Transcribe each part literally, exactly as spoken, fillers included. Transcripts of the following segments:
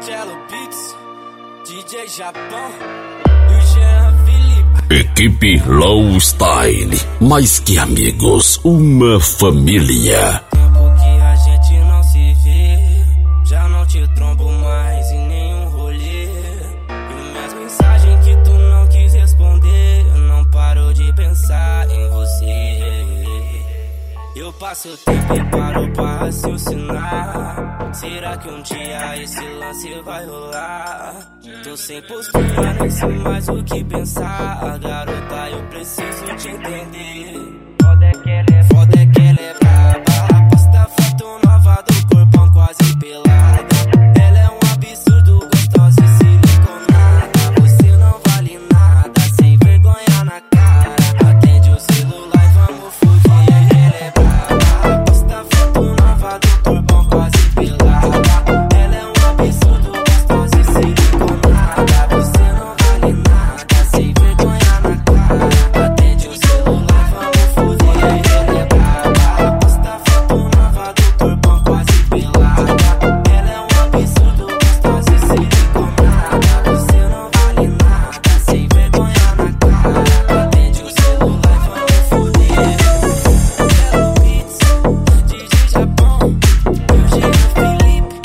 Cello Beats, D J Japão e o Jean Felipe. Equipe Low Style, mais que amigos, uma família. Tempo que a gente não se vê, já não te trombo mais em nenhum rolê. E minhas mensagens que tu não quis responder, eu não paro de pensar em você. Eu passo o tempo e paro pra raciocinar. Será que um dia esse lance vai rolar? Tô sem postura, nem sei mais o que pensar. Garota, eu preciso te entender. Foda é que ela é, foda é que ela é braba. Posta foto nova do corpão quase pelada. Ela é um absurdo, gostosa e siliconada. Você não vale nada, sem vergonha na cara. Atende o celular e vamos fugir. Ela é braba. Posta foto nova do corpão quase pelada. Ela é um absurdo, gostosa e siliconada. Você não vale nada, sem vergonha na cara. Atende o celular e vamos fugir. Ela é braba. Posta foto nova do corpão quase pelada. Ela é um absurdo, gostosa e siliconada. Você não vale nada, sem vergonha na cara. Atende o celular e vamos fugir. Cello Beats, D J Japão e o Jean Felipe.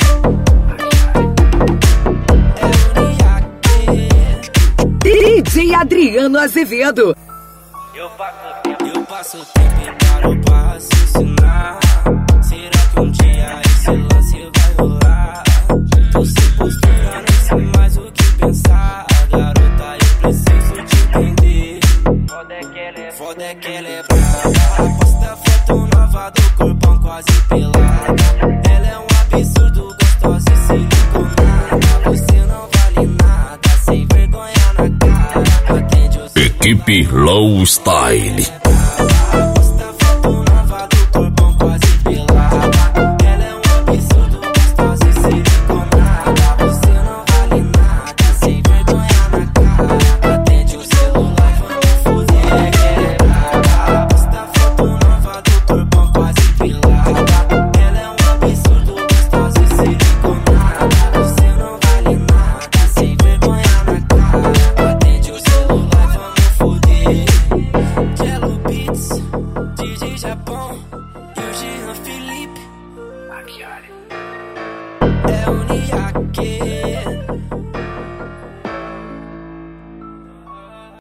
D J Adriano Azevedo. Eu passo tempo, eu passo tempo e paro pra raciocinar. Será que um dia esse lance vai rolar? Tô sem postura, nem sei mais o que pensar. Garota, eu preciso te entender. Foda é que ela é, foda é que ela é brava. Posta foto nova do corpão quase pelada. Ela é um absurdo, gostosa e siliconada. Você não vale nada, sem vergonha na cara. Atende o Equipe Low Style.